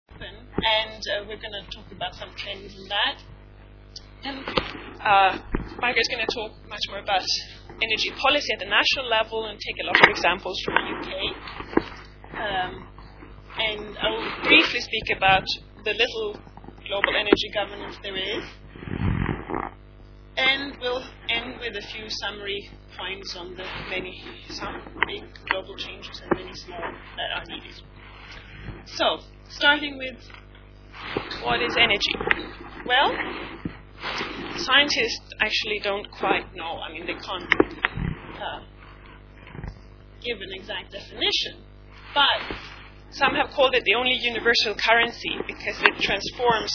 And we're going to talk about some trends in that. Then Margaret's going to talk much more about energy policy at the national level and take a lot of examples from the UK. And I will briefly speak about the little global energy governance there is. And we'll end with a few summary points on some big global changes and many small that are needed. So, starting with what is energy? Well, scientists actually don't quite know. I mean, they can't give an exact definition. But some have called it the only universal currency because it transforms,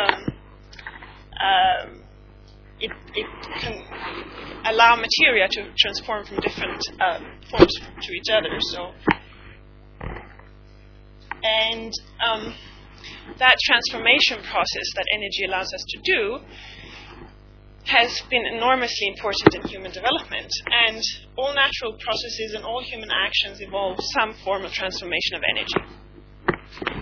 it can allow materia to transform from different forms to each other. So, and that transformation process that energy allows us to do has been enormously important in human development. And all natural processes and all human actions involve some form of transformation of energy.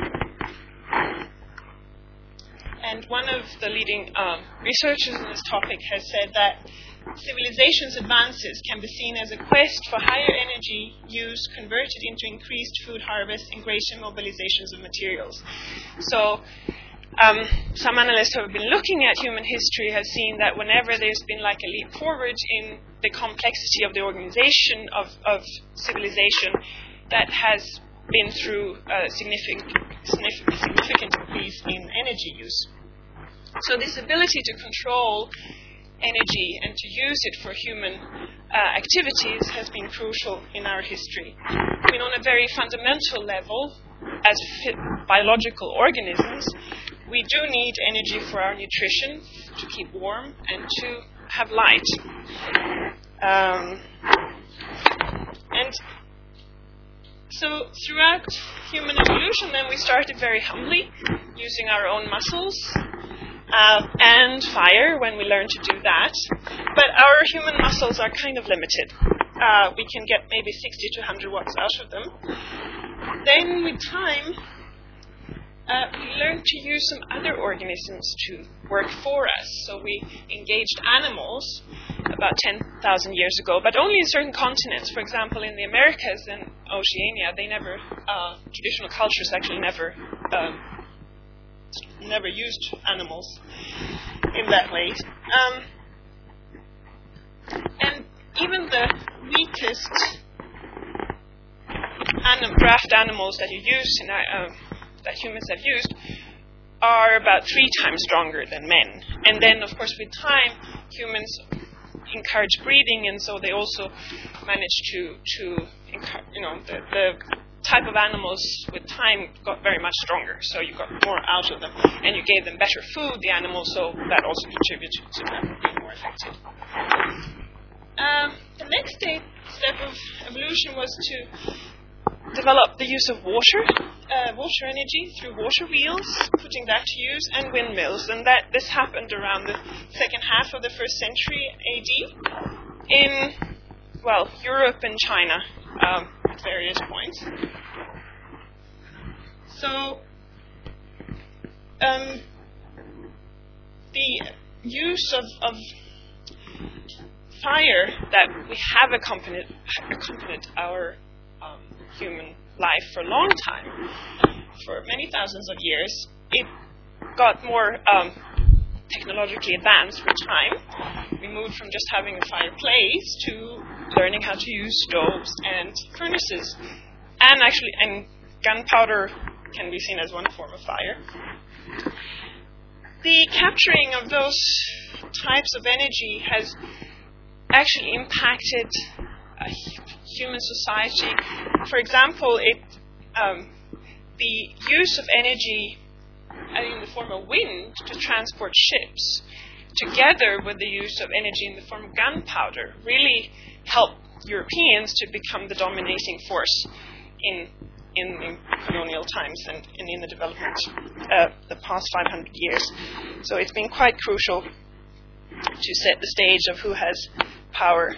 And one of the leading researchers in this topic has said that civilization's advances can be seen as a quest for higher energy use converted into increased food harvest and greater mobilizations of materials. So some analysts who have been looking at human history have seen that whenever there's been like a leap forward in the complexity of the organization of civilization, that has been through a significant increase in energy use. So this ability to control energy and to use it for human activities has been crucial in our history. I mean, on a very fundamental level, as biological organisms, we do need energy for our nutrition, to keep warm, and to have light. And so throughout human evolution, then we started very humbly, using our own muscles and fire when we learned to do that. But our human muscles are kind of limited. We can get maybe 60 to 100 watts out of them. Then with time, we learned to use some other organisms to work for us. So we engaged animals about 10,000 years ago, but only in certain continents. For example, in the Americas and Oceania, they never, traditional cultures actually never used animals in that way. And even the weakest draft animals that you use that humans have used are about 3 times stronger than men. And then, of course, with time, humans encourage breeding, and so they also managed to the type of animals with time got very much stronger. So you got more out of them, and you gave them better food, the animals, so that also contributed to them being more effective. The next step of evolution was to develop the use of water energy through water wheels, putting that to use, and windmills. And this happened around the second half of the 1st century AD in, Europe and China at various points. So the use of fire that we have accompanied our human life for a long time, for many thousands of years, it got more technologically advanced with time. We moved from just having a fireplace to learning how to use stoves and furnaces. And gunpowder can be seen as one form of fire. The capturing of those types of energy has actually impacted human society. For example, the use of energy in the form of wind to transport ships, together with the use of energy in the form of gunpowder, really helped Europeans to become the dominating force in colonial times and in the development the past 500 years. So it's been quite crucial to set the stage of who has power.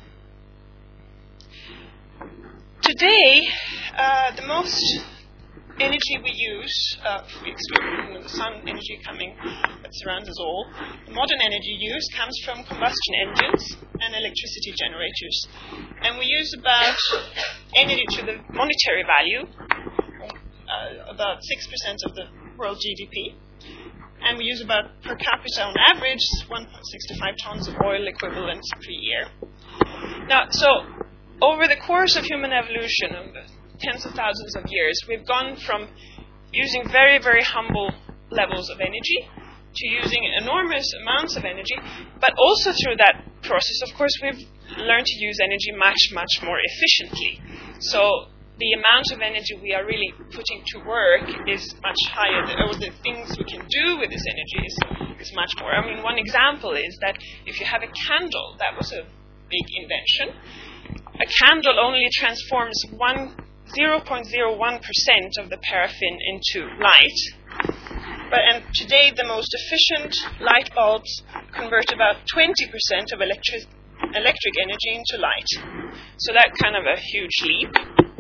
Today, the most energy we use, if we exclude the sun energy that surrounds us all, the modern energy use comes from combustion engines and electricity generators. And we use about energy to the monetary value, about 6% of the world GDP. And we use about, per capita on average, 1.65 tons of oil equivalent per year. Now, so over the course of human evolution, over tens of thousands of years, we've gone from using very, very humble levels of energy to using enormous amounts of energy, but also through that process, of course, we've learned to use energy much, much more efficiently. So the amount of energy we are really putting to work is much higher. The things we can do with this energy is much more. I mean, one example is that if you have a candle, that was a big invention. A candle only transforms 0.01% of the paraffin into light. And today, the most efficient light bulbs convert about 20% of electric energy into light. So that's kind of a huge leap.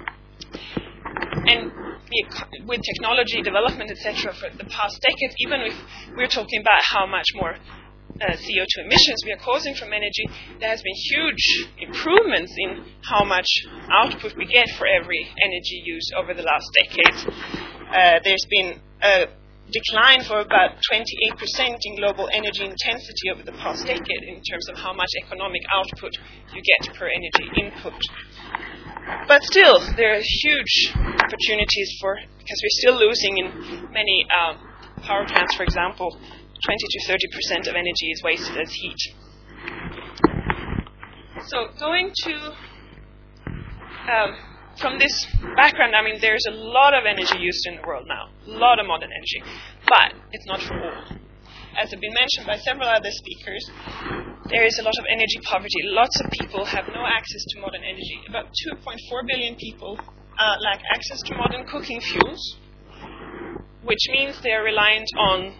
And with technology development, etc., for the past decades, even if we're talking about how much more CO2 emissions we are causing from energy, there has been huge improvements in how much output we get for every energy use over the last decades. There's been a decline for about 28% in global energy intensity over the past decade in terms of how much economic output you get per energy input. But still, there are huge opportunities because we're still losing in many power plants, for example, 20 to 30% of energy is wasted as heat. So going to, from this background, I mean, there's a lot of energy used in the world now, a lot of modern energy, but it's not for all. As has been mentioned by several other speakers, there is a lot of energy poverty. Lots of people have no access to modern energy. About 2.4 billion people lack access to modern cooking fuels, which means they're reliant on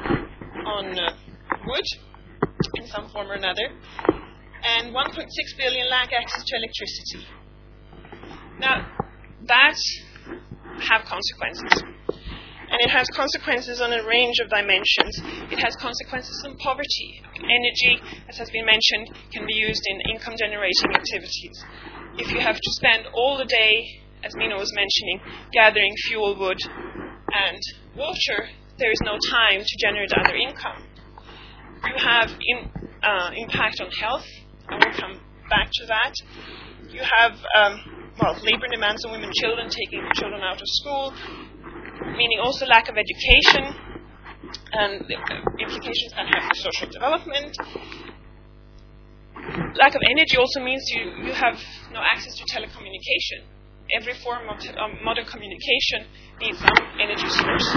wood in some form or another. And 1.6 billion lack access to electricity. Now, that have consequences. And it has consequences on a range of dimensions. It has consequences on poverty. Energy, as has been mentioned, can be used in income-generating activities. If you have to spend all the day, as Mina was mentioning, gathering fuel, wood, and water, there is no time to generate other income. You have impact on health, and we'll come back to that. You have labor demands on women and children, taking children out of school, meaning also lack of education, and the implications that have for social development. Lack of energy also means you have no access to telecommunication. Every form of modern communication needs some energy source.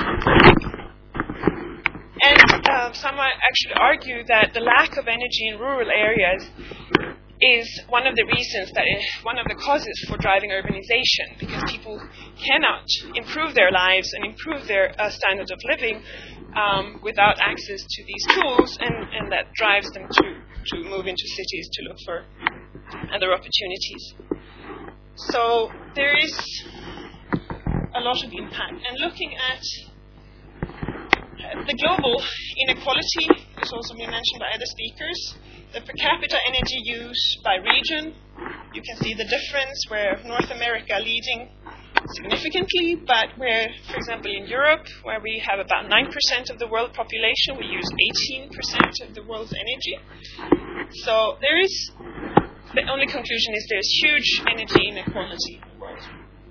And some actually argue that the lack of energy in rural areas is one of the reasons one of the causes for driving urbanization, because people cannot improve their lives and improve their standard of living without access to these tools, and that drives them to move into cities to look for other opportunities. So there is a lot of impact. And looking at the global inequality, has also been mentioned by other speakers. The per capita energy use by region, you can see the difference where North America leading significantly, but where, for example, in Europe, where we have about 9% of the world population, we use 18% of the world's energy. So the only conclusion is there's huge energy inequality in the world.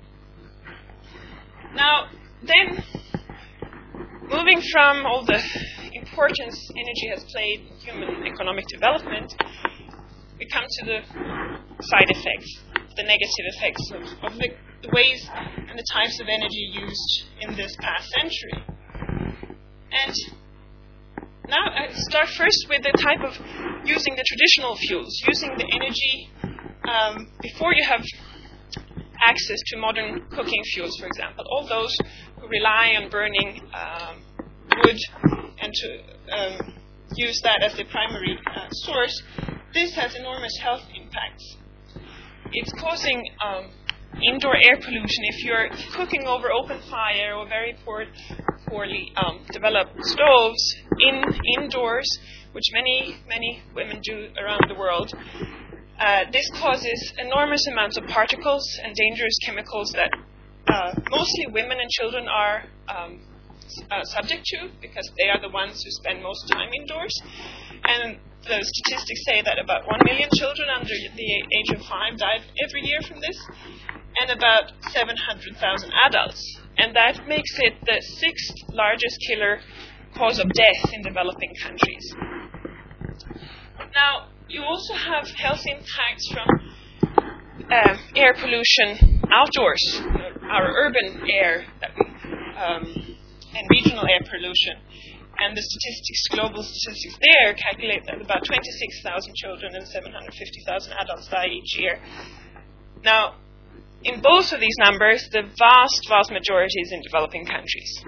Now, then, moving from all the importance energy has played in human economic development, we come to the side effects, the negative effects of the ways and the types of energy used in this past century. And now I start first with the type of using the traditional fuels, using the energy before you have access to modern cooking fuels, for example. All those who rely on burning wood and to use that as the primary source, this has enormous health impacts. It's causing indoor air pollution, if you're cooking over open fire or very poorly developed stoves indoors, which many women do around the world, this causes enormous amounts of particles and dangerous chemicals that mostly women and children are subject to, because they are the ones who spend most time indoors. And the statistics say that about 1 million children under the age of 5 die every year from this, and about 700,000 adults. And that makes it the 6th largest killer cause of death in developing countries. Now, you also have health impacts from air pollution outdoors, our urban air and regional air pollution. And the global statistics there calculate that about 26,000 children and 750,000 adults die each year. Now, in both of these numbers, the vast majority is in developing countries.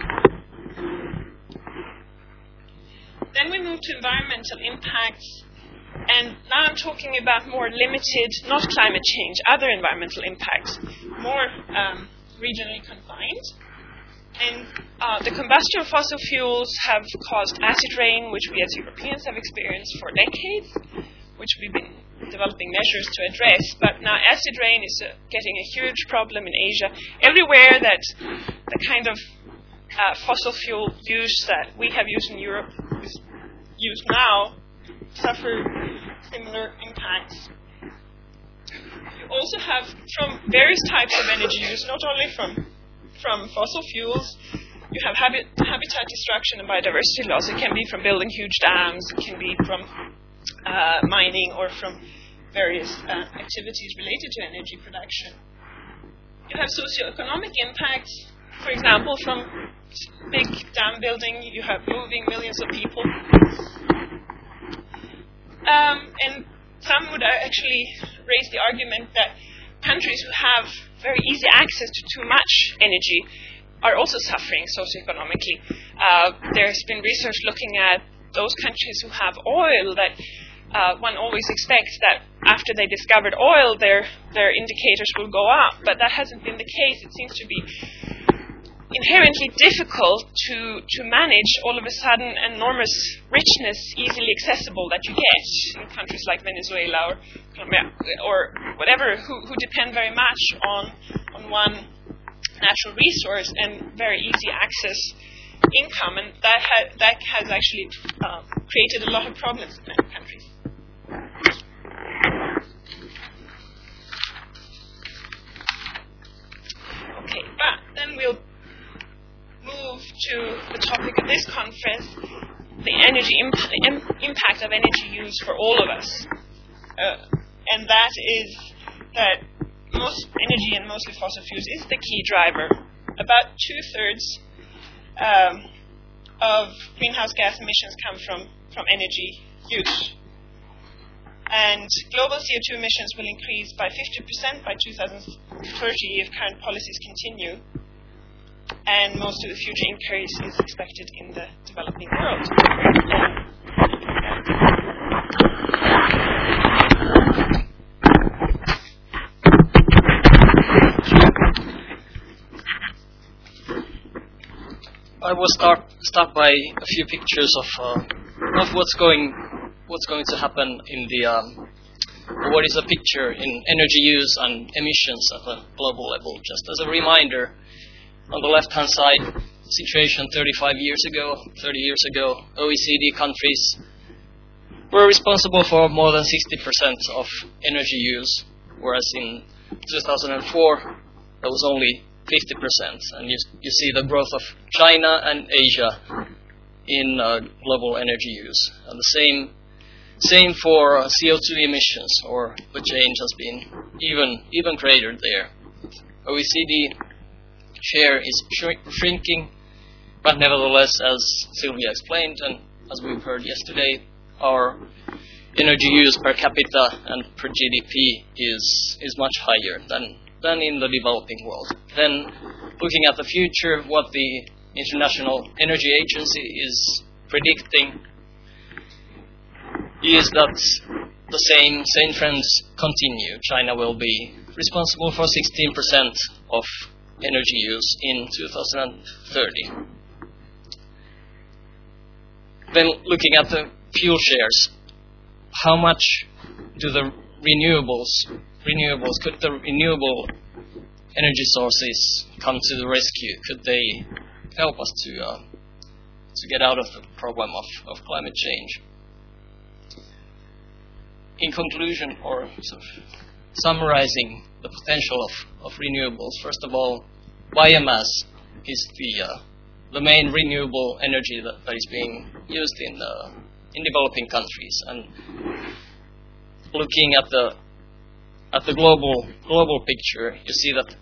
Then we move to environmental impacts, and now I'm talking about more limited, not climate change, other environmental impacts, more regionally confined. And the combustion of fossil fuels have caused acid rain, which we as Europeans have experienced for decades, which we've been developing measures to address. But now acid rain is getting a huge problem in Asia. Everywhere that the kind of fossil fuel use that we have used in Europe is used now suffer similar impacts. You also have, from various types of energy use, not only from fossil fuels, you have habitat destruction and biodiversity loss. It can be from building huge dams, it can be from mining, or from various activities related to energy production. You have socioeconomic impacts, for example, from big dam building, you have moving millions of people. And some would actually raise the argument that countries who have very easy access to too much energy are also suffering socioeconomically. There's been research looking at those countries who have oil that one always expects that after they discovered oil, their indicators will go up, but that hasn't been the case. It seems to be inherently difficult to manage all of a sudden enormous richness easily accessible that you get in countries like Venezuela or whatever, who depend very much on one natural resource and very easy access income, and that has actually created a lot of problems in many countries. Okay, but then we'll move to the topic of this conference, the energy impact of energy use for all of us. And that is that most energy and mostly fossil fuels is the key driver. About 2/3 of greenhouse gas emissions come from energy use. And global CO2 emissions will increase by 50% by 2030 if current policies continue. And most of the future increase is expected in the developing world. I will start by a few pictures of what's going to happen in the what is a picture in energy use and emissions at a global level. Just as a reminder, on the left-hand side, situation 30 years ago, OECD countries were responsible for more than 60% of energy use, whereas in 2004 that was only 50%. And you see the growth of China and Asia in global energy use. And the same for CO2 emissions, or the change has been even greater there. OECD share is shrinking, but nevertheless, as Sylvia explained, and as we've heard yesterday, our energy use per capita and per GDP is much higher than in the developing world. Then, looking at the future, what the International Energy Agency is predicting is that the same trends continue, China will be responsible for 16% of energy use in 2030. Then looking at the fuel shares, how much do the could the renewable energy sources come to the rescue? Could they help us to get out of the problem of climate change? In conclusion, or sort of summarizing the potential of renewables, first of all, biomass is the main renewable energy that is being used in developing countries. And looking at the global picture, you see that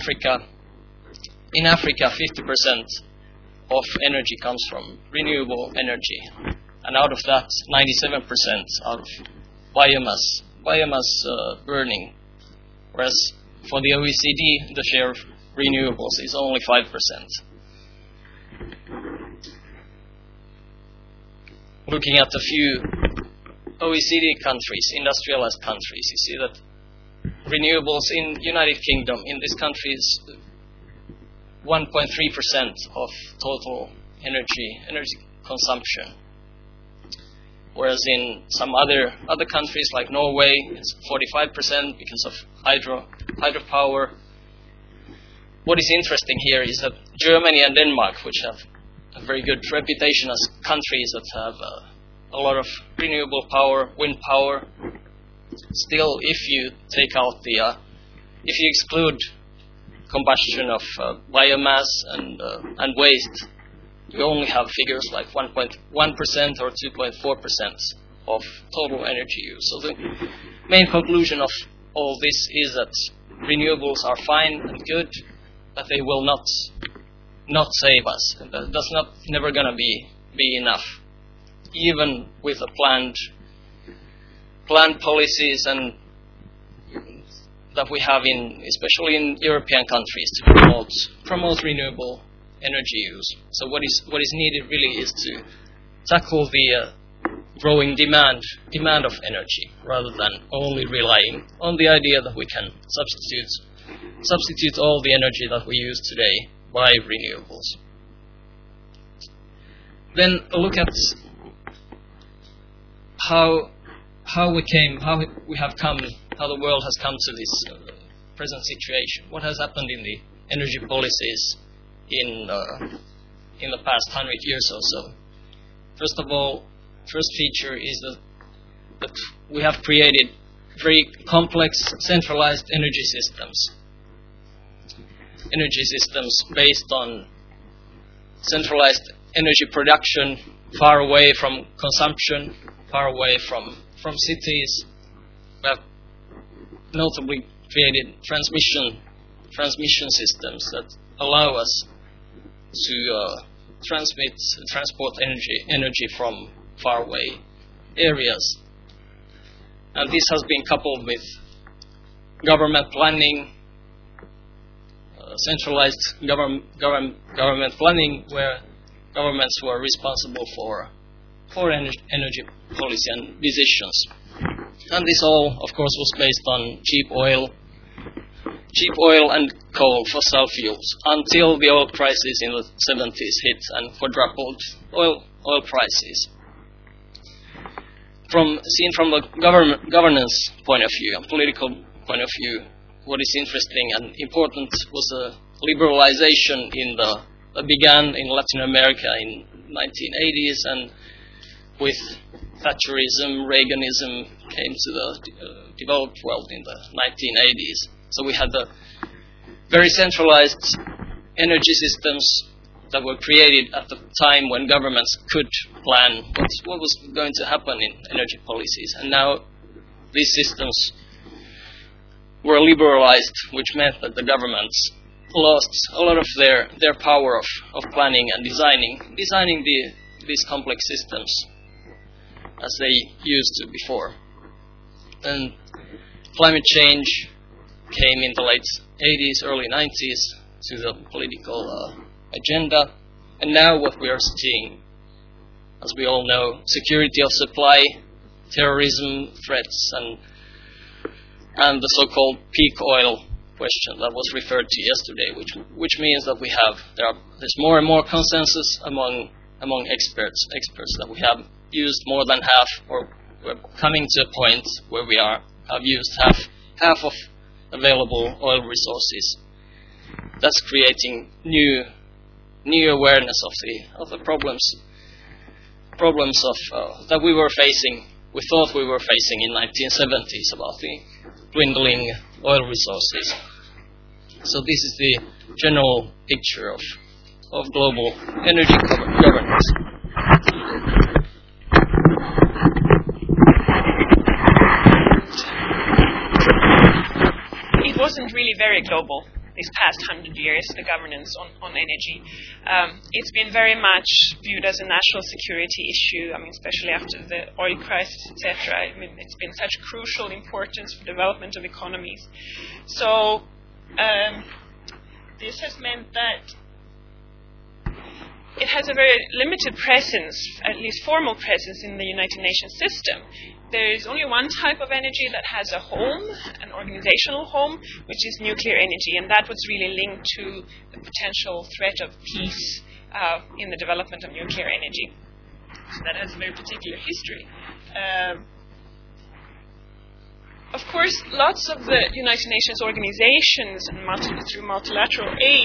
in Africa, 50% of energy comes from renewable energy, and out of that, 97% out of biomass burning, whereas for the OECD, the share of renewables is only 5%. Looking at a few OECD countries, industrialized countries, you see that renewables in United Kingdom, in this country, is 1.3% of total energy consumption. Whereas in some other countries like Norway, it's 45% because of hydropower. What is interesting here is that Germany and Denmark, which have a very good reputation as countries that have a lot of renewable power, wind power, still, if you take out if you exclude combustion of biomass and waste, you only have figures like 1.1% or 2.4% of total energy use. So the main conclusion of all this is that renewables are fine and good, but they will not save us. That's never going to be enough, even with a planned policies and that we have especially in European countries, to promote renewable energy use. So what is needed really is to tackle the growing demand of energy, rather than only relying on the idea that we can substitute all the energy that we use today by renewables. Then a look at how the world has come to this present situation. What has happened in the energy policies in the past 100 years or so? First of all, first feature is that we have created very complex centralized energy systems. Energy systems based on centralized energy production, far away from consumption, far away from cities. We have notably created transmission systems that allow us to transport energy from far away areas. And this has been coupled with government planning, centralized government planning, where governments were responsible for energy policy and decisions. And this all, of course, was based on cheap oil and coal, fossil fuels, until the oil crisis in the 70s hit and quadrupled oil prices. Seen from the governance point of view and political point of view, what is interesting and important was a liberalization that began in Latin America in 1980s, and with Thatcherism, Reaganism came to the developed world in the 1980s. So we had the very centralized energy systems that were created at the time when governments could plan what was going to happen in energy policies. And now these systems were liberalized, which meant that the governments lost a lot of their power of planning and designing these complex systems as they used to before. And climate change came in the late 80s, early 90s to the political agenda. And now what we are seeing, as we all know, security of supply, terrorism threats and the so-called peak oil question that was referred to yesterday, which means that there's more and more consensus among experts that we have used more than half, or we're coming to a point where we have used half of available oil resources. That's creating new awareness of the problems that we thought we were facing in 1970s about the dwindling oil resources. So this is the general picture of global energy governance. It wasn't really very global these past 100 years, the governance on energy. It's been very much viewed as a national security issue, especially after the oil crisis, etc. It's been such crucial importance for development of economies. So this has meant that it has a very limited presence, at least formal presence, in the United Nations system. There is only one type of energy that has a home, an organizational home, which is nuclear energy, and that was really linked to the potential threat of peace in the development of nuclear energy. So that has a very particular history. Of course, lots of the United Nations organizations and through multilateral aid,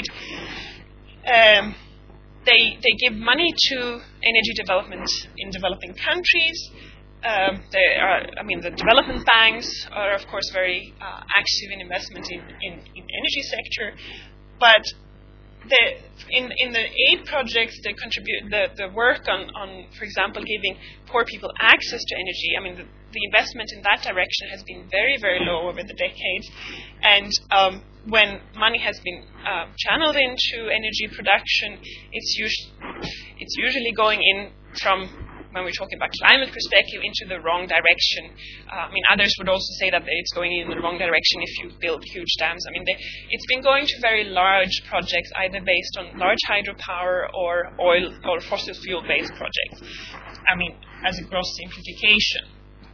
they give money to energy development in developing countries. The development banks are, of course, very active in investment in energy sector, but in the aid projects, they contribute the work on, for example, giving poor people access to energy. The investment in that direction has been very, very low over the decades, and when money has been channeled into energy production, it's usually going in from, when we're talking about climate perspective, into the wrong direction. Others would also say that it's going in the wrong direction if you build huge dams. It's been going to very large projects, either based on large hydropower or oil or fossil fuel-based projects. As a gross simplification.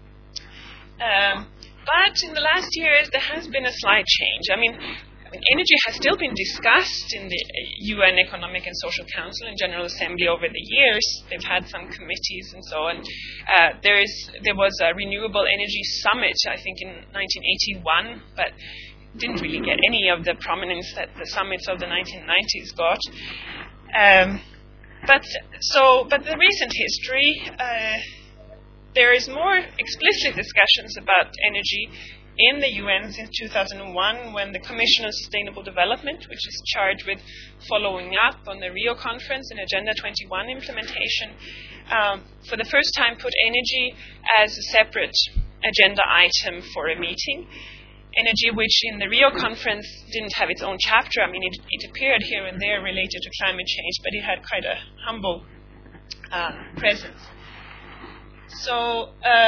But in the last years, there has been a slight change. Energy has still been discussed in the UN Economic and Social Council and General Assembly over the years. They've had some committees and so on. There was a Renewable Energy Summit, I think, in 1981, but didn't really get any of the prominence that the summits of the 1990s got. But the recent history, there is more explicit discussions about energy in the UN since 2001, when the Commission on Sustainable Development, which is charged with following up on the Rio Conference and Agenda 21 implementation, for the first time put energy as a separate agenda item for a meeting. Energy, which in the Rio Conference didn't have its own chapter. It appeared here and there related to climate change, but it had quite a humble presence. So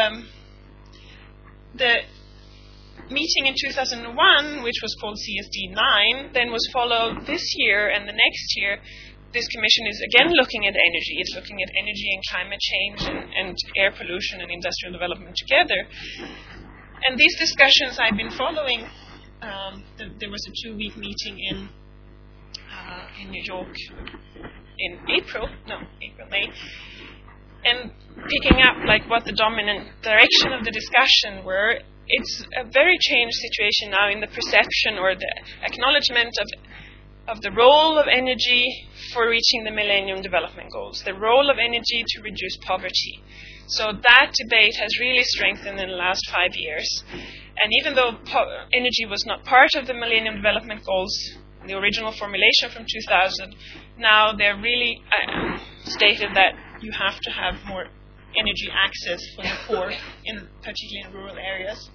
the meeting in 2001, which was called CSD9, then was followed this year and the next year. This commission is again looking at energy. It's looking at energy and climate change and air pollution and industrial development together. And these discussions I've been following. There was a 2-week meeting in New York in May. And picking up what the dominant direction of the discussion were, it's a very changed situation now in the perception or the acknowledgement of the role of energy for reaching the Millennium Development Goals, the role of energy to reduce poverty. So that debate has really strengthened in the last 5 years. And even though energy was not part of the Millennium Development Goals, the original formulation from 2000, now they're really stated that you have to have more energy access for the poor, particularly in rural areas.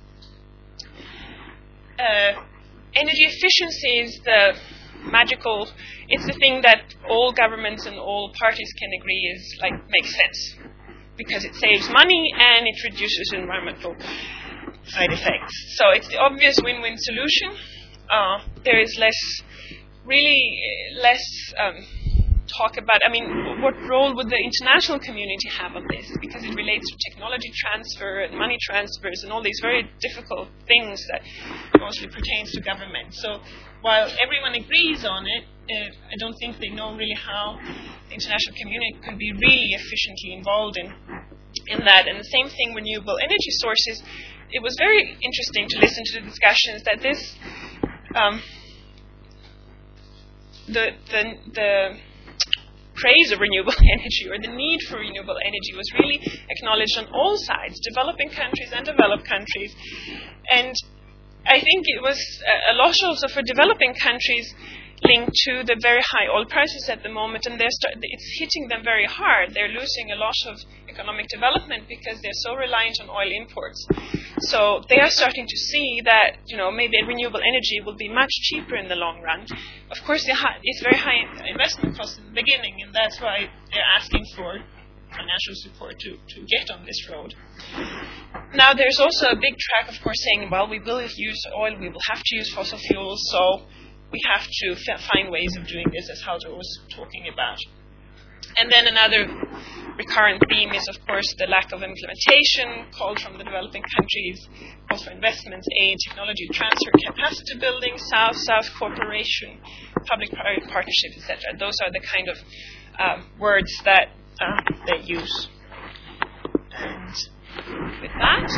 Energy efficiency is the magical, it's the thing that all governments and all parties can agree is makes sense, because it saves money and it reduces environmental side effects. So it's the obvious win-win solution. There is less talk about, what role would the international community have on this? Because it relates to technology transfer and money transfers and all these very difficult things that mostly pertains to government. So while everyone agrees on it, I don't think they know really how the international community could be really efficiently involved in that. And the same thing, renewable energy sources. It was very interesting to listen to the discussions that this the praise of renewable energy, or the need for renewable energy, was really acknowledged on all sides, developing countries and developed countries. And I think it was a lot also for developing countries linked to the very high oil prices at the moment, and it's hitting them very hard. They're losing a lot of economic development because they're so reliant on oil imports. So they are starting to see that, maybe renewable energy will be much cheaper in the long run. Of course, it's very high investment cost in the beginning, and that's why they're asking for financial support to get on this road. Now, there's also a big track, of course, saying, well, we will use oil, we will have to use fossil fuels, so we have to find ways of doing this, as Haldor was talking about. And then another recurrent theme is, of course, the lack of implementation, called from the developing countries, calls for investments, aid, technology transfer, capacity building, South-South cooperation, public-private partnerships, etc. Those are the kind of words that they use. And with that,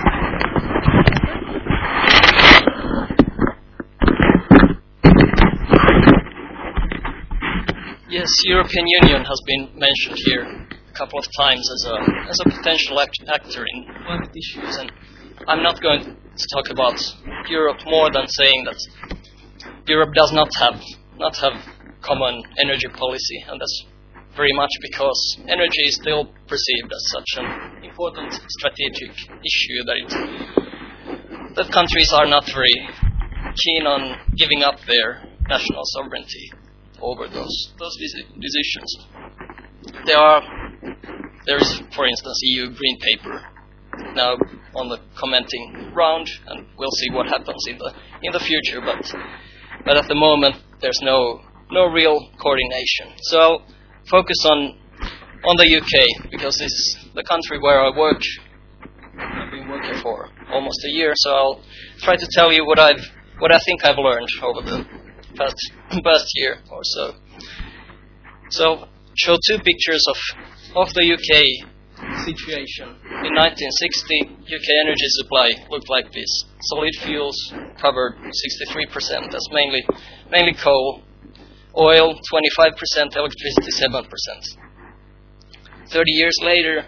yes, European Union has been mentioned here a couple of times as a potential actor in climate issues, and I'm not going to talk about Europe more than saying that Europe does not have common energy policy, and that's very much because energy is still perceived as such an important strategic issue that countries are not very keen on giving up their national sovereignty over those decisions. There is, for instance, EU Green Paper now on the commenting round, and we'll see what happens in the future. But at the moment, there's no real coordination. So I'll focus on the UK, because this is the country where I work. I've been working for almost a year, so I'll try to tell you what I think I've learned over the past year or so. So, show two pictures of the UK situation. In 1960, UK energy supply looked like this. Solid fuels covered 63%. That's mainly coal. Oil 25%. Electricity 7%. 40 years later,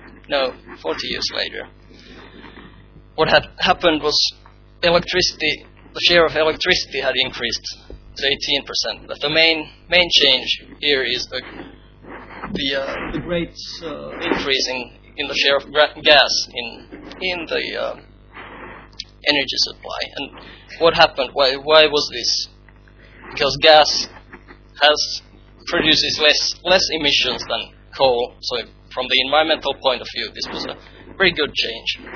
what had happened was the share of electricity had increased to 18%. But the main change here is the great increase in the share of gas in the energy supply. And what happened? Why was this? Because gas produces less emissions than coal. So from the environmental point of view, this was a very good change.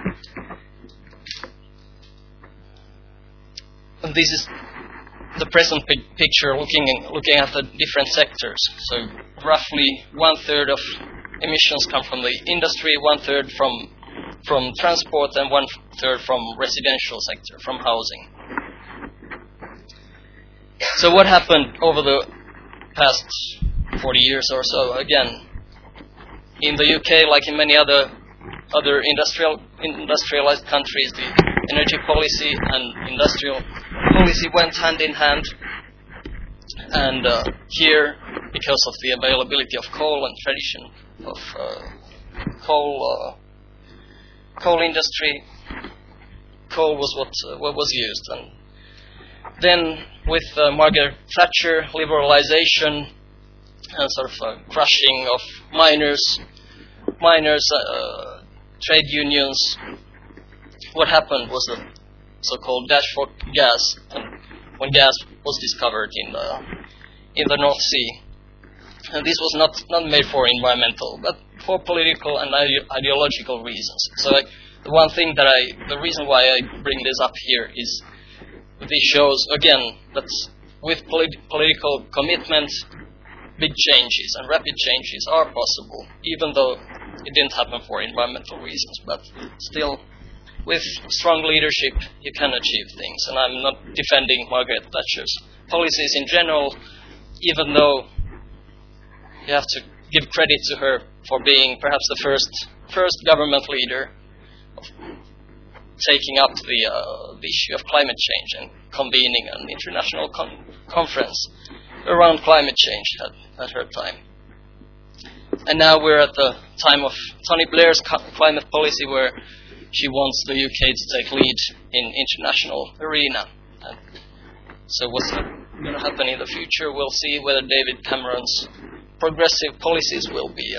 And this is the present picture looking at the different sectors. So roughly 1/3 of emissions come from the industry, 1/3 from transport, and 1/3 from residential sector, from housing. So what happened over the past 40 years or so? Again, in the UK, like in many other industrialized countries, the energy policy and industrial policy went hand in hand. And here, because of the availability of coal and tradition of coal industry, coal was what was used. And then with Margaret Thatcher, liberalization and sort of crushing of miners, trade unions, what happened was the so-called dash for gas, and when gas was discovered in the North Sea. And this was not made for environmental, but for political and ideological reasons. So the reason why I bring this up here is this shows, again, that with political commitment big changes and rapid changes are possible, even though it didn't happen for environmental reasons. But still, with strong leadership, you can achieve things. And I'm not defending Margaret Thatcher's policies in general, even though you have to give credit to her for being perhaps the first government leader of taking up the issue of climate change and convening an international conference around climate change at her time. And now we're at the time of Tony Blair's climate policy, where she wants the UK to take lead in international arena. And so what's going to happen in the future? We'll see whether David Cameron's progressive policies will be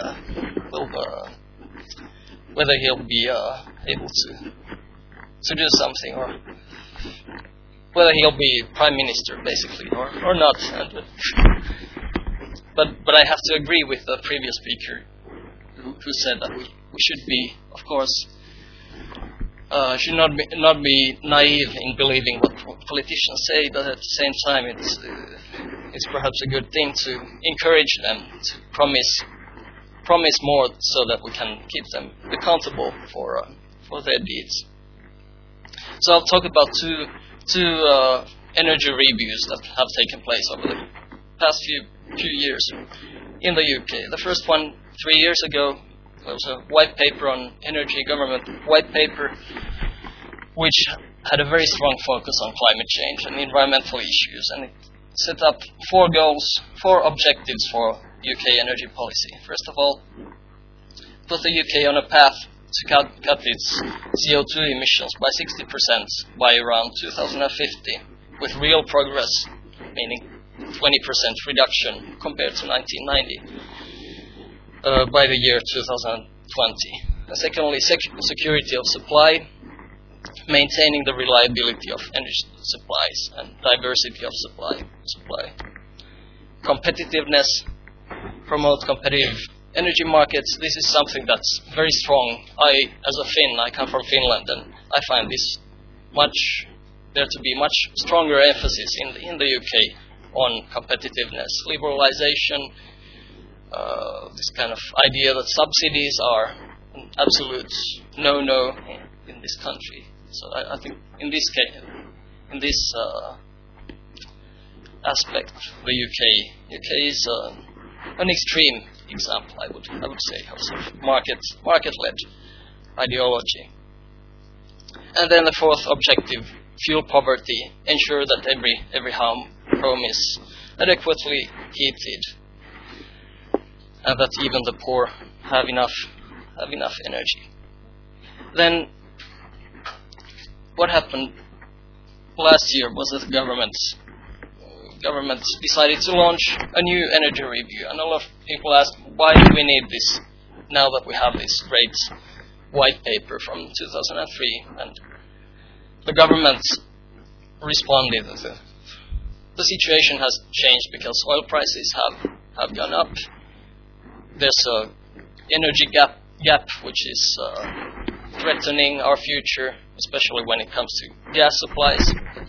whether he'll be able to do something, or whether he'll be prime minister, basically, or not. And, but I have to agree with the previous speaker who said that we should be, of course, should not be naive in believing what politicians say, but at the same time it's perhaps a good thing to encourage them to promise more, so that we can keep them accountable for their deeds. So I'll talk about two energy reviews that have taken place over the past few years in the UK. The first one 3 years ago, there was a white paper on energy, government white paper, which had a very strong focus on climate change and environmental issues, and it set up 4 objectives for UK energy policy. First of all, put the UK on a path to cut its CO2 emissions by 60% by around 2050, with real progress, meaning 20% reduction compared to 1990 by the year 2020. And secondly, security of supply, maintaining the reliability of energy supplies and diversity of supply. Competitiveness, promote competitive energy markets. This is something that's very strong. As a Finn, I come from Finland, and I find there to be much stronger emphasis in the UK on competitiveness, liberalization, this kind of idea that subsidies are an absolute no-no in this country. So I think in this case, in this aspect, the UK is an extreme example, I would say, of sort of market-led ideology. And then the fourth objective, fuel poverty, ensure that every home is adequately heated, and that even the poor have enough energy. Then what happened last year was that the government decided to launch a new energy review, and a lot of people asked, why do we need this now that we have this great white paper from 2003? And the government responded that the situation has changed because oil prices have gone up. There's an energy gap which is threatening our future, especially when it comes to gas supplies.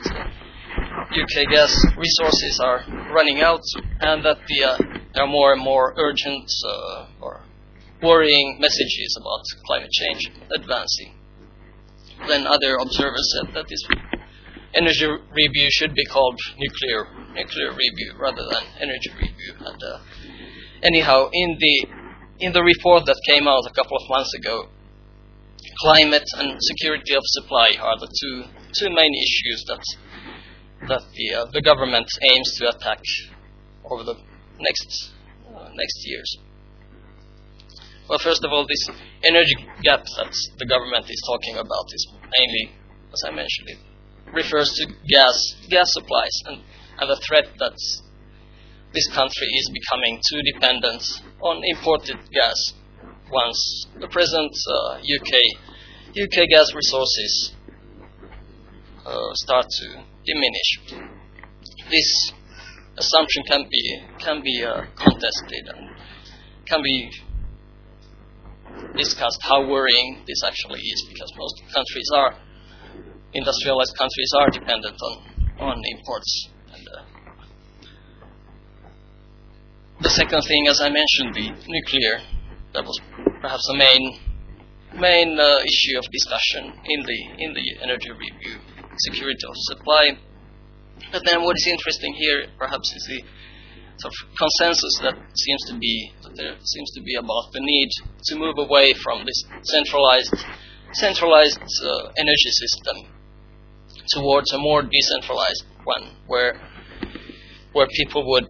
UK gas resources are running out, and that there are more and more urgent or worrying messages about climate change advancing. Then other observers said that this energy review should be called nuclear review rather than energy review. And anyhow, in the report that came out a couple of months ago, climate and security of supply are the two main issues that the government aims to attack over the next years. Well, first of all, this energy gap that the government is talking about is mainly, as I mentioned, it refers to gas supplies and the threat that this country is becoming too dependent on imported gas once the present UK gas resources start to diminish. This assumption can be contested and can be discussed how worrying this actually is, because most industrialized countries are dependent on imports. And the second thing, as I mentioned, the nuclear, that was perhaps the main issue of discussion in the energy review, security of supply. But then what is interesting here perhaps is the sort of consensus that there seems to be about the need to move away from this centralized energy system towards a more decentralized one, where people would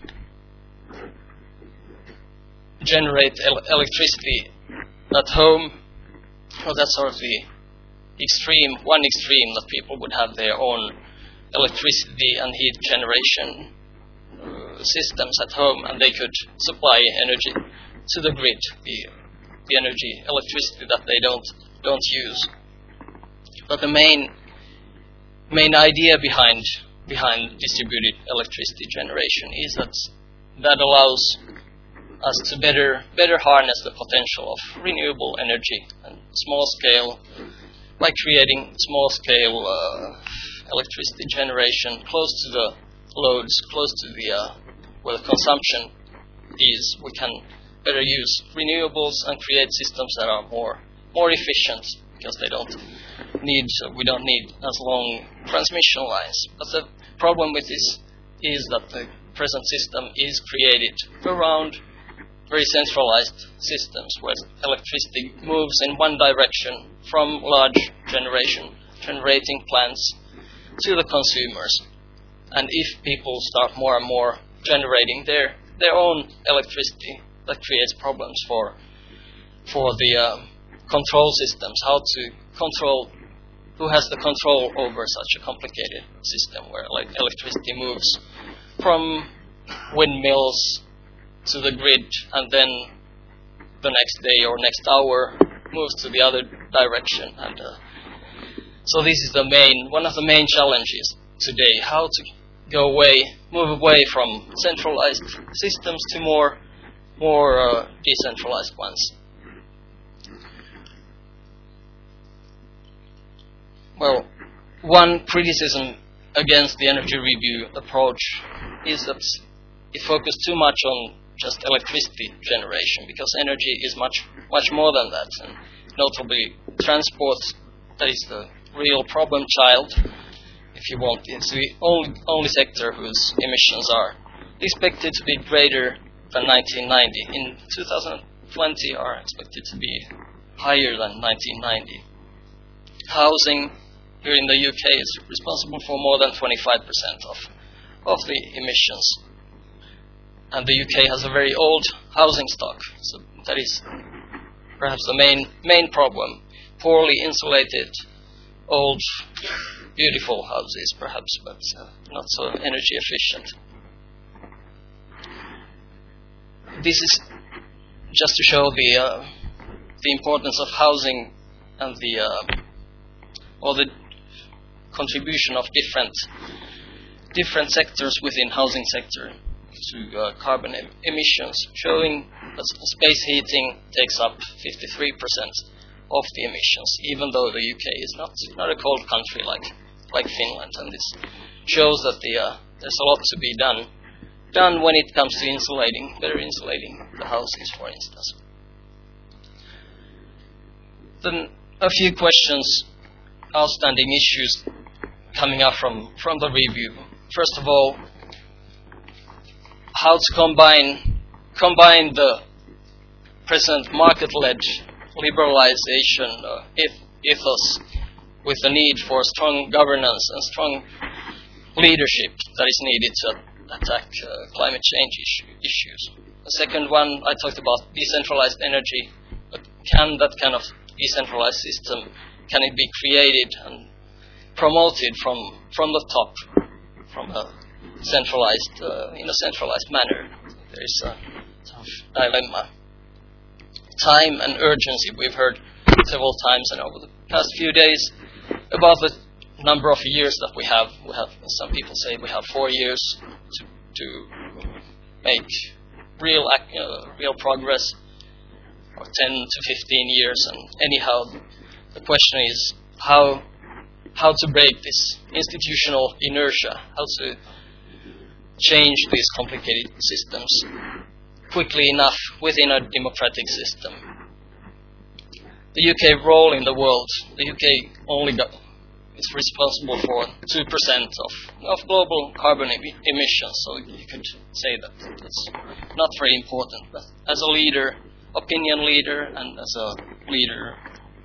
generate electricity at home. Well, that's sort of the one extreme, that people would have their own electricity and heat generation systems at home, and they could supply energy to the grid, the electricity that they don't use. But the main idea behind distributed electricity generation is that allows us to better harness the potential of renewable energy and small scale, by creating small scale electricity generation close to the loads, close to where the consumption is. We can better use renewables and create systems that are more efficient, because we don't need as long transmission lines. But the problem with this is that the present system is created around very centralized systems, where electricity moves in one direction from large generating plants to the consumers. And if people start more and more generating their own electricity, that creates problems for the control systems, how to control, who has the control over such a complicated system where electricity moves from windmills to the grid, and then the next day or next hour moves to the other direction. And so this is one of the main challenges today: how to move away from centralized systems to more decentralized ones. Well, one criticism against the energy review approach is that it focused too much on just electricity generation, because energy is much more than that, and notably transport, that is the real problem child, if you want. It's the only sector whose emissions are expected to be greater than 1990. In 2020 are expected to be higher than 1990. Housing here in the UK is responsible for more than 25% of the emissions. And the UK has a very old housing stock, so that is perhaps the main problem. Poorly insulated, old, beautiful houses, perhaps, but not so energy efficient. This is just to show the importance of housing and the contribution of different sectors within housing sector to carbon emissions, showing that space heating takes up 53% of the emissions, even though the UK is not a cold country like Finland. And this shows that there's a lot to be done when it comes to better insulating the houses, for instance. Then a few questions, outstanding issues coming up from the review. First of all, how to combine the present market-led liberalization ethos with the need for strong governance and strong leadership that is needed to attack climate change issues. The second one, I talked about decentralized energy, but can that kind of decentralized system, can it be created and promoted from the top, from a in a centralized manner? There is a sort of dilemma. Time and urgency, we've heard several times and over the past few days about the number of years that we have. Some people say we have 4 years to make real progress, or 10 to 15 years. And anyhow, the question is how to break this institutional inertia, how to change these complicated systems. quickly enough within a democratic system. The UK role in the world, the UK only is responsible for 2% of global carbon emissions, so you could say that it's not very important. But as a leader, opinion leader, and as a leader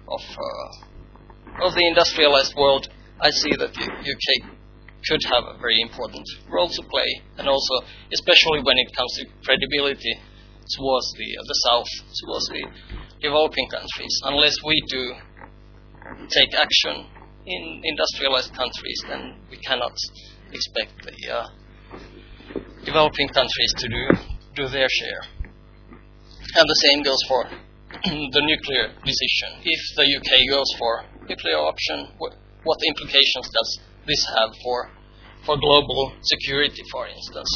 of the industrialized world, I see that the UK could have a very important role to play, and also especially when it comes to credibility towards the South, towards the developing countries. Unless we do take action in industrialized countries, then we cannot expect the developing countries to do their share. And the same goes for the nuclear decision. If the UK goes for nuclear option, what implications does this have for global security, for instance?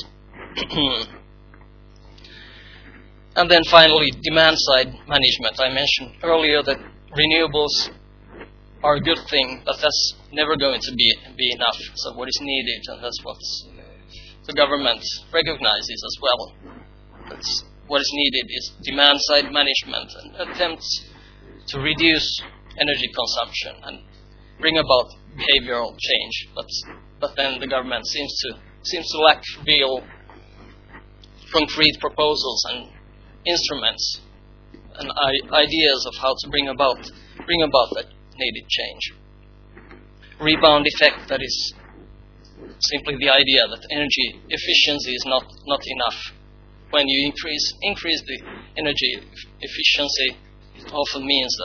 And then finally, demand-side management. I mentioned earlier that renewables are a good thing, but that's never going to be enough. So what is needed, and that's what the government recognizes as well. That's what is needed is demand-side management and attempts to reduce energy consumption and bring about behavioral change. But then the government seems to lack real concrete proposals and instruments and ideas of how to bring about that needed change. Rebound effect, that is simply the idea that energy efficiency is not enough. When you increase the energy efficiency, it often means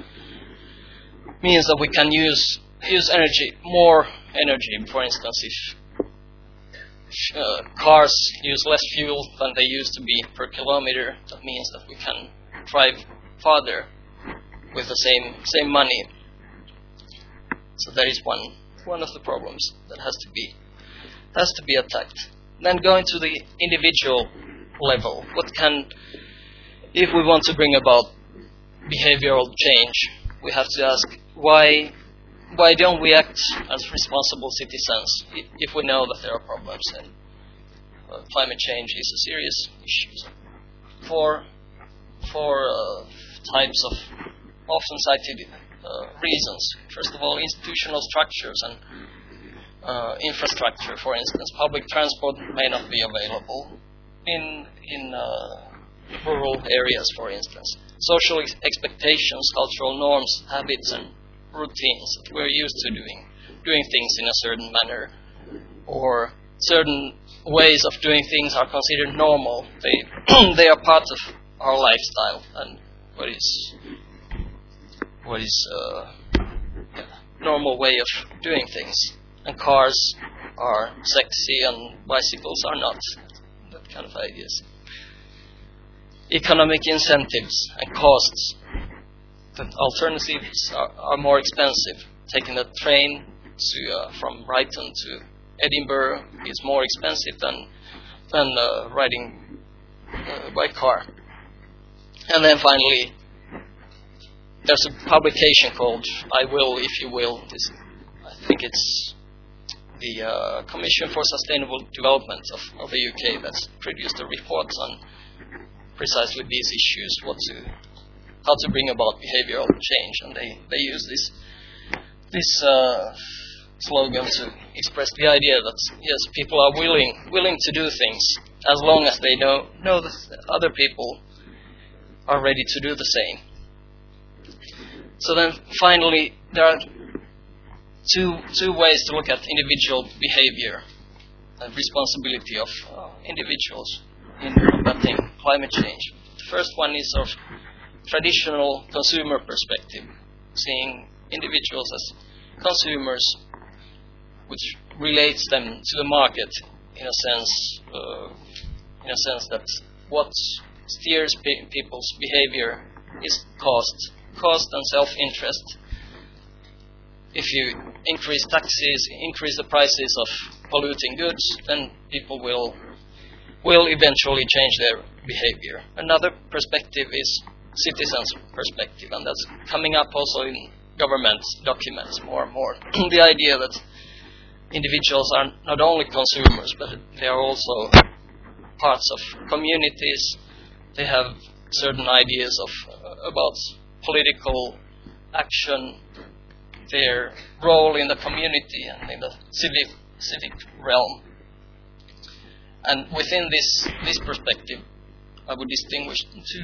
that we can use more energy. For instance, if cars use less fuel than they used to be per kilometer, that means that we can drive farther with the same money. So that is one of the problems that has to be attacked. Then going to the individual level, if we want to bring about behavioral change, we have to ask why don't we act as responsible citizens if we know that there are problems and climate change is a serious issue for types of often cited reasons. First of all, institutional structures and infrastructure. For instance, public transport may not be available in rural areas, for instance. Social expectations, cultural norms, habits, and routines that we're used to doing things in a certain manner, or certain ways of doing things are considered normal. They are part of our lifestyle and what is normal way of doing things. And cars are sexy and bicycles are not. That kind of ideas. Economic incentives and costs. That alternatives are more expensive. Taking a train from Brighton to Edinburgh is more expensive than riding by car. And then finally, there's a publication called I Will If You Will. I think it's the Commission for Sustainable Development of the UK that's produced a report on precisely these issues, how to bring about behavioral change, and they use this slogan to express the idea that yes, people are willing to do things as long as they know that other people are ready to do the same. So then finally, there are two ways to look at individual behavior and responsibility of individuals in combating climate change. The first one is of traditional consumer perspective, seeing individuals as consumers, which relates them to the market in a sense that what steers people's behavior is cost and self-interest. If you increase taxes, increase the prices of polluting goods, then people will eventually change their behavior. Another perspective is citizens' perspective, and that's coming up also in government documents more and more. The idea that individuals are not only consumers, but they are also parts of communities, they have certain ideas about political action, their role in the community and in the civic realm. And within this perspective, I would distinguish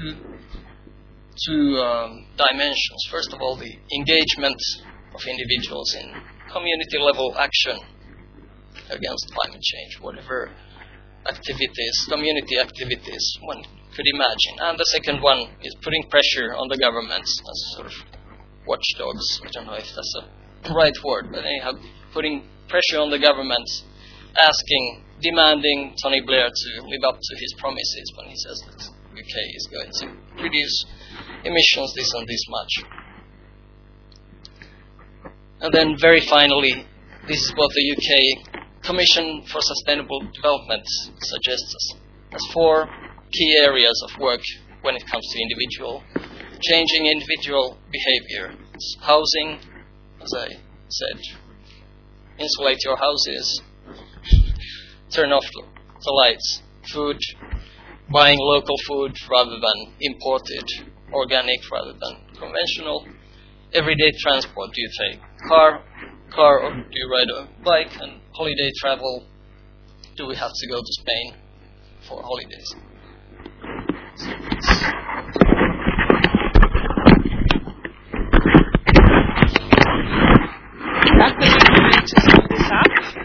two dimensions. First of all, the engagement of individuals in community-level action against climate change, whatever activities, community activities one could imagine. And the second one is putting pressure on the governments as sort of watchdogs. I don't know if that's a right word, but anyhow, putting pressure on the governments, demanding Tony Blair to live up to his promises when he says that UK is going to reduce emissions this and this much. And then very finally, this is what the UK Commission for Sustainable Development suggests as 4 key areas of work when it comes to changing individual behavior. It's housing, as I said, insulate your houses, turn off the lights, food, buying local food rather than imported, organic rather than conventional, everyday transport. Do you take car or do you ride a bike? And holiday travel, do we have to go to Spain for holidays? That was a good way to sum this up.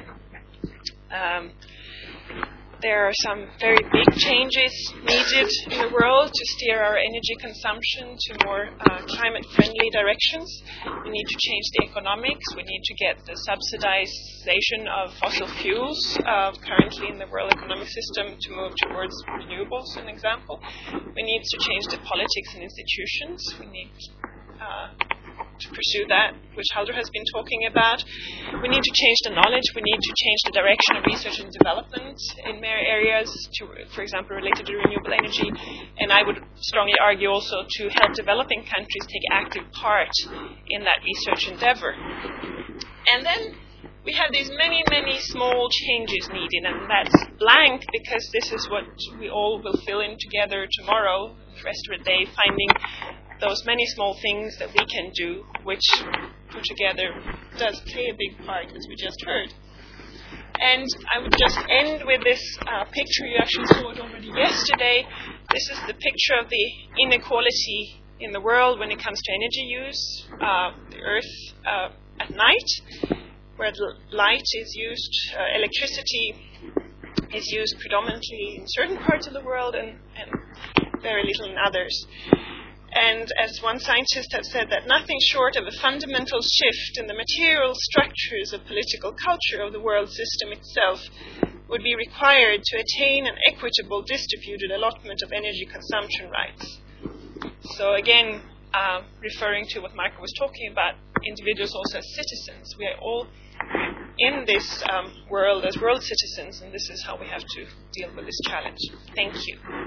There are some very big changes needed in the world to steer our energy consumption to more climate-friendly directions. We need to change the economics. We need to get the subsidization of fossil fuels currently in the world economic system to move towards renewables, an example. We need to change the politics and institutions. We need to pursue that, which Haldur has been talking about. We need to change the knowledge. We need to change the direction of research and development in many areas, for example, related to renewable energy. And I would strongly argue also to help developing countries take active part in that research endeavor. And then we have these many, many small changes needed, and that's blank because this is what we all will fill in together tomorrow, the rest of the day, finding those many small things that we can do, which put together does play a big part, as we just heard. And I would just end with this picture. You actually saw it already yesterday. This is the picture of the inequality in the world when it comes to energy use. The Earth at night, where the light is used, electricity is used predominantly in certain parts of the world and very little in others. And as one scientist has said, that nothing short of a fundamental shift in the material structures of political culture of the world system itself would be required to attain an equitable distributed allotment of energy consumption rights. So again, referring to what Marco was talking about, individuals also as citizens. We are all in this world as world citizens, and this is how we have to deal with this challenge. Thank you.